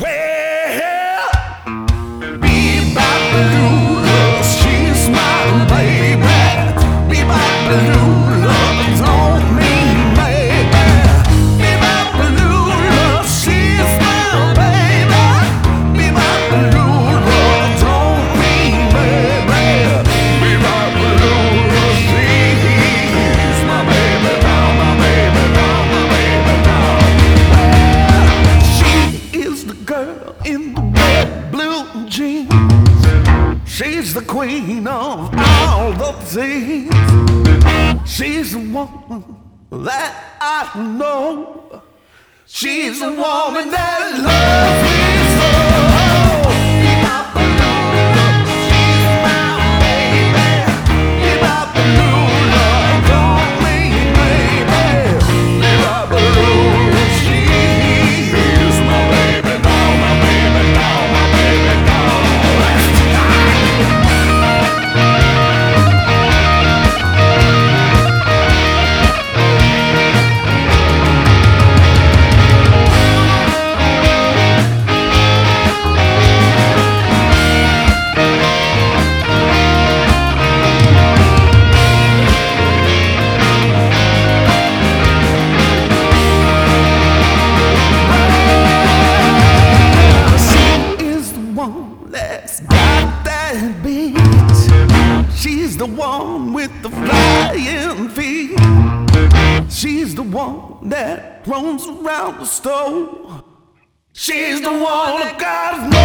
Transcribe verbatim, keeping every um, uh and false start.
Well, Bebop she's my baby. Bebop don't mean maybe. Bebop she's my baby. Bebop don't mean maybe. Bebop she's my baby, now my baby, now my baby, now. She is the girl in the red blue jeans. She's the queen of all the things. She's the woman that I know. She's the woman that loves me so. Bebop-a-lula, she's my baby. Bebop-a-lula, don't mean baby. Bebop-a-lula, she's my baby, now my baby, now my baby, now. That's got that beat. She's the one with the flying feet. She's the one that roams around the stove. She's the one that got